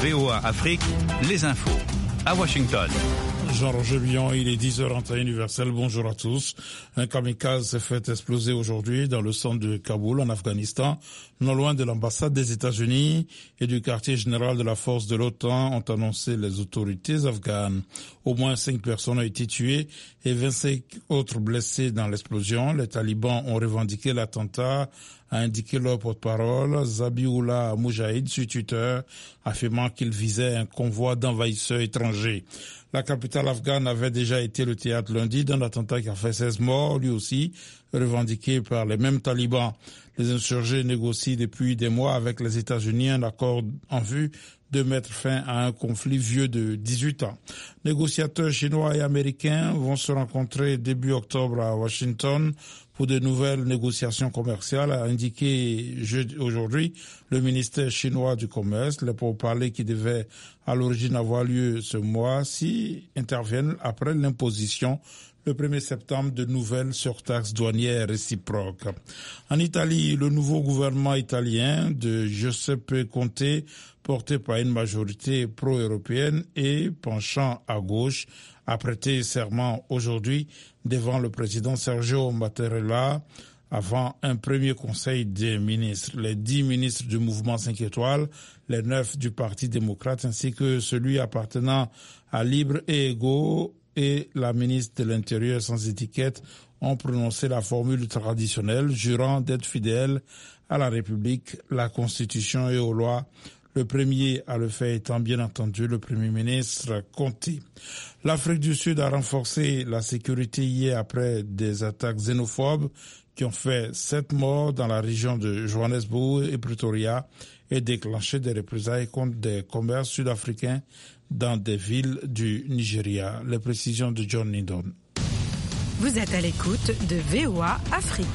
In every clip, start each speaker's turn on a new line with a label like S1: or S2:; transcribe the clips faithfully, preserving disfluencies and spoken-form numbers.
S1: V O A Afrique, les infos. À Washington.
S2: Jean-Roger Billon, il est dix heures en temps universel. Bonjour à tous. Un kamikaze s'est fait exploser aujourd'hui dans le centre de Kaboul, en Afghanistan, non loin de l'ambassade des États-Unis et du quartier général de la force de l'OTAN, ont annoncé les autorités afghanes. Au moins cinq personnes ont été tuées et vingt-cinq autres blessées dans l'explosion. Les talibans ont revendiqué l'attentat, a indiqué leur porte-parole, Zabiullah Moujahid, sur Twitter, affirmant qu'il visait un convoi d'envahisseurs étrangers. La capitale afghane avait déjà été le théâtre lundi d'un attentat qui a fait seize morts, lui aussi revendiqué par les mêmes talibans. Les insurgés négocient depuis des mois avec les États-Unis un accord en vue de mettre fin à un conflit vieux de dix-huit ans. Négociateurs chinois et américains vont se rencontrer début octobre à Washington pour de nouvelles négociations commerciales, a indiqué aujourd'hui le ministère chinois du Commerce. Les pourparlers qui devaient à l'origine avoir lieu ce mois-ci interviennent après l'imposition le premier septembre de nouvelles surtaxes douanières réciproques. En Italie, le nouveau gouvernement italien de Giuseppe Conte, porté par une majorité pro-européenne et penchant à gauche, a prêté serment aujourd'hui devant le président Sergio Mattarella avant un premier conseil des ministres. Les dix ministres du mouvement cinq étoiles, les neuf du Parti démocrate ainsi que celui appartenant à Libre et Égaux et la ministre de l'Intérieur sans étiquette ont prononcé la formule traditionnelle jurant d'être fidèles à la République, la Constitution et aux lois. Le premier à le faire étant bien entendu le Premier ministre Conte. L'Afrique du Sud a renforcé la sécurité hier après des attaques xénophobes qui ont fait sept morts dans la région de Johannesburg et Pretoria et déclenché des représailles contre des commerces sud-africains dans des villes du Nigeria. Les précisions de John Lindon.
S3: Vous êtes à l'écoute de V O A Afrique.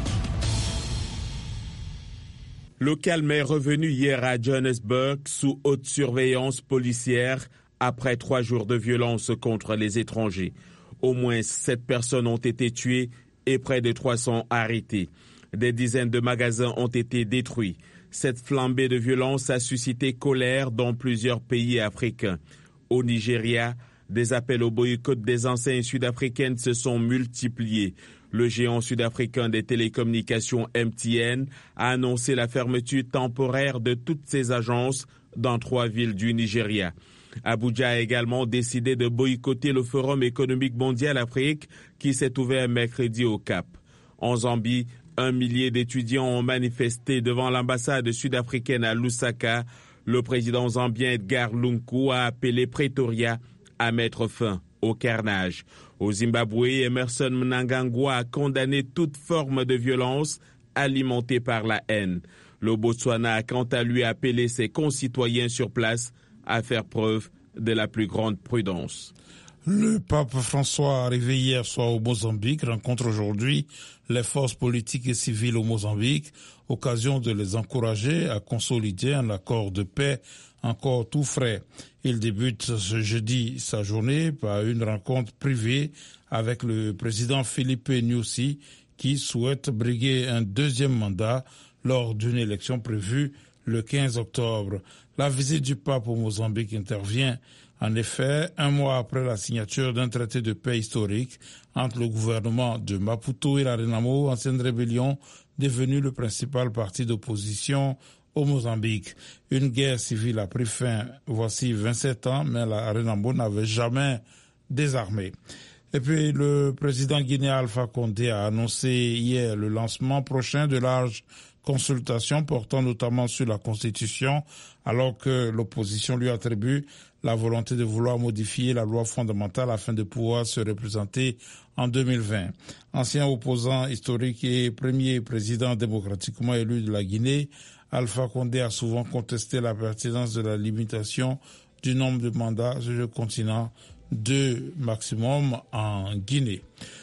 S4: Le calme est revenu hier à Johannesburg sous haute surveillance policière après trois jours de violence contre les étrangers. Au moins sept personnes ont été tuées et près de trois cents arrêtés. Des dizaines de magasins ont été détruits. Cette flambée de violence a suscité colère dans plusieurs pays africains. Au Nigeria, des appels au boycott des enseignes sud-africaines se sont multipliés. Le géant sud-africain des télécommunications M T N a annoncé la fermeture temporaire de toutes ses agences dans trois villes du Nigeria. Abuja a également décidé de boycotter le Forum économique mondial Afrique qui s'est ouvert mercredi au Cap. En Zambie, un millier d'étudiants ont manifesté devant l'ambassade sud-africaine à Lusaka. Le président zambien Edgar Lungu a appelé Pretoria à mettre fin au carnage. Au Zimbabwe, Emerson Mnangagwa a condamné toute forme de violence alimentée par la haine. Le Botswana a quant à lui appelé ses concitoyens sur place à faire preuve de la plus grande prudence.
S2: Le pape François, arrivé hier soir au Mozambique, rencontre aujourd'hui les forces politiques et civiles au Mozambique, occasion de les encourager à consolider un accord de paix encore tout frais. Il débute ce jeudi sa journée par une rencontre privée avec le président Filipe Nyusi qui souhaite briguer un deuxième mandat lors d'une élection prévue le quinze octobre. La visite du pape au Mozambique intervient en effet un mois après la signature d'un traité de paix historique entre le gouvernement de Maputo et la Renamo, ancienne rébellion devenue le principal parti d'opposition au Mozambique. Une guerre civile a pris fin voici vingt-sept ans, mais la Renamo n'avait jamais désarmé. Et puis le président guinéen Alpha Condé a annoncé hier le lancement prochain de larges consultations portant notamment sur la Constitution, alors que l'opposition lui attribue la volonté de vouloir modifier la loi fondamentale afin de pouvoir se représenter en deux mille vingt. Ancien opposant historique et premier président démocratiquement élu de la Guinée, Alpha Condé a souvent contesté la pertinence de la limitation du nombre de mandats sur le continent, deux maximum en Guinée.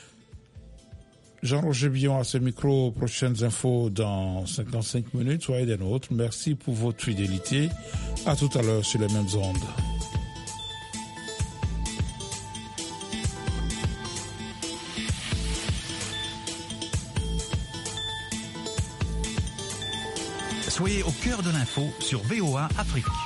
S2: Jean-Roger Billon à ce micro, prochaines infos dans cinquante-cinq minutes, soyez des nôtres. Merci pour votre fidélité. À tout à l'heure sur les mêmes ondes.
S1: Soyez au cœur de l'info sur V O A Afrique.